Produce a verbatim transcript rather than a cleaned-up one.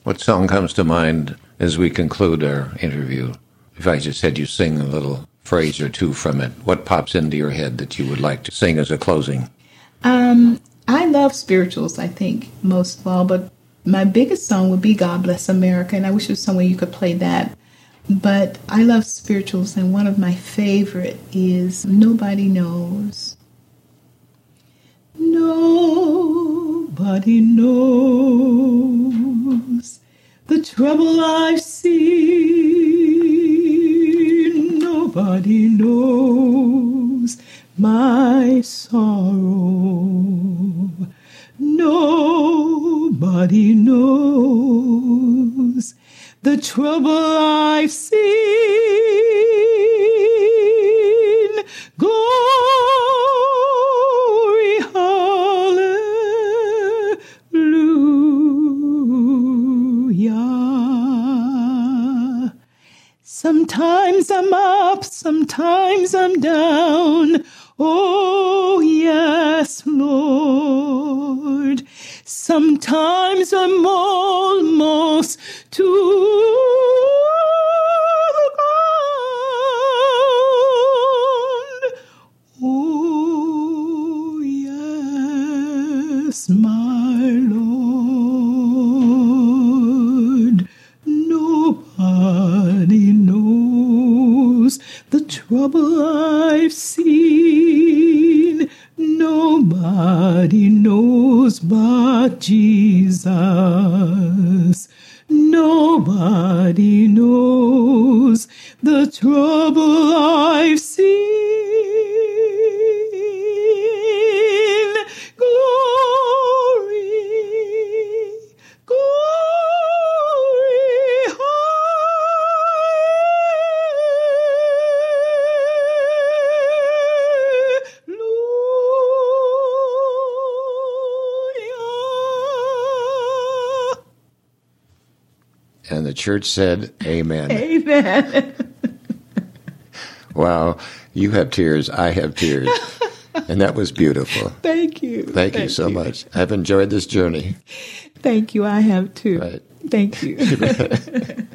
What song comes to mind as we conclude our interview? If I just had you sing a little phrase or two from it, what pops into your head that you would like to sing as a closing? Um, I love spirituals, I think, most of all, but my biggest song would be God Bless America, and I wish there was some way you could play that. But I love spirituals, and one of my favorite is Nobody Knows. Nobody knows the trouble I've seen. Nobody knows my sorrow. Nobody knows the trouble I've seen. Glory, hallelujah. Sometimes I'm up, sometimes I'm down. Oh, yes, Lord. Sometimes I'm almost to the ground. Oh, yes, my Lord. Nobody knows the trouble I've seen. Nobody knows but Jesus. Nobody knows the trouble I've seen. Glory, glory, hallelujah. And the church said, amen. Amen. Wow, you have tears, I have tears. And that was beautiful. Thank you. Thank, you so much. I've enjoyed this journey. Thank you. I have too. Right. Thank you.